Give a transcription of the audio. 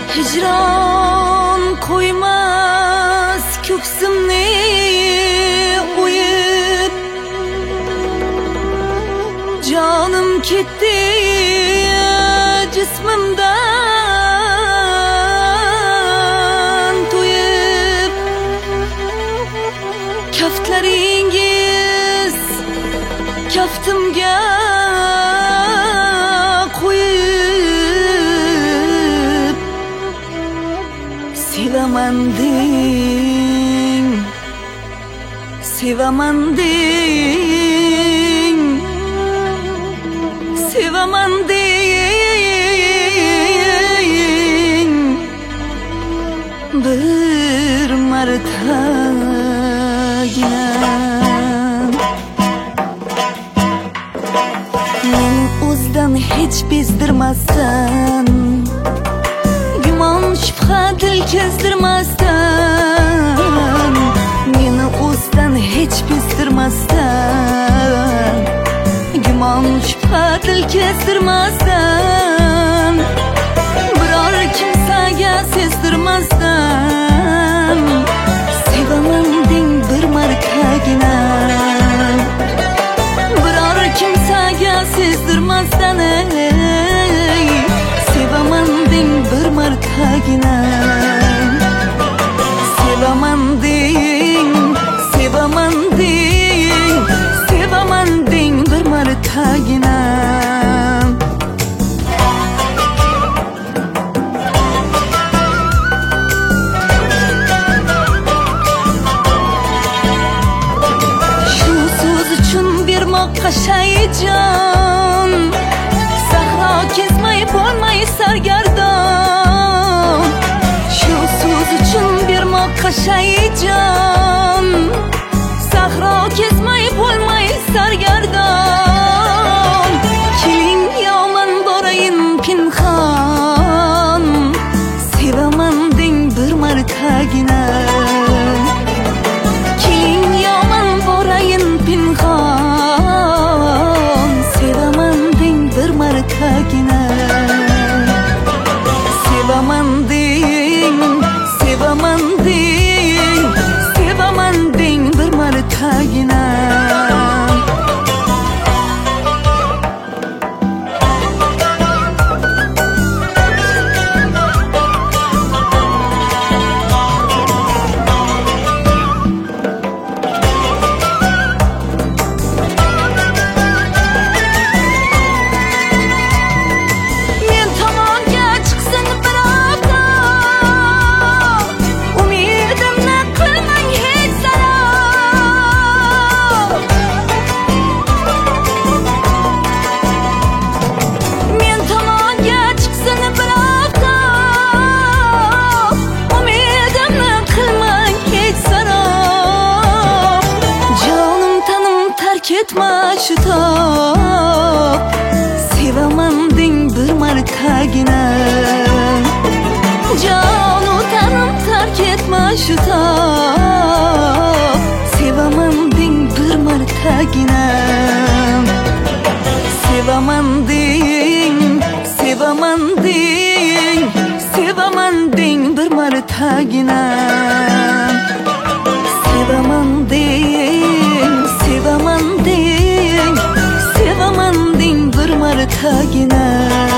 Hicron koymas köksimni uyup, canım ketdi cismimdan to'yib. Kaftlaringiz kaftimga qo'yib, sevaman deng, sevaman deng, sevaman deng, bir martagina. Men o'zdan hech bezdirmasdan, gumon shubha dil kezdirmasdan, meni o'zdan hech bezdirmasdan, gumon shubha dil kezdirmasdan, biror kimsaga sezdirmasdan, sevaman deng bir martagina. Biror kimsaga sezdirmasdan, sevaman deng bir martagina. Sevaman deng, sevaman deng, sevaman deng bir martagina. Shu so'z uchun bermoqqa shayjon, sahro kezmay bo'lmay sargardon. Shu so'z uchun bermoqqa shayjon, sahro kezmay bo'lmay sargardon. Keling yomon borayin pinhon, sevaman deng bir martagina. Keling yomon borayin pinhon, sevaman deng bir martagina. Sevaman deng, sevaman deng, sevaman deng bir martagina. Ketma şu top, sevaman deng bir martagina. Jonu tanım terk etma şu top, sevaman deng bir martagina. Sevaman deng, sevaman deng, sevaman deng bir martagina. Sevaman deng, sevaman deng, sevaman deng bir martagina.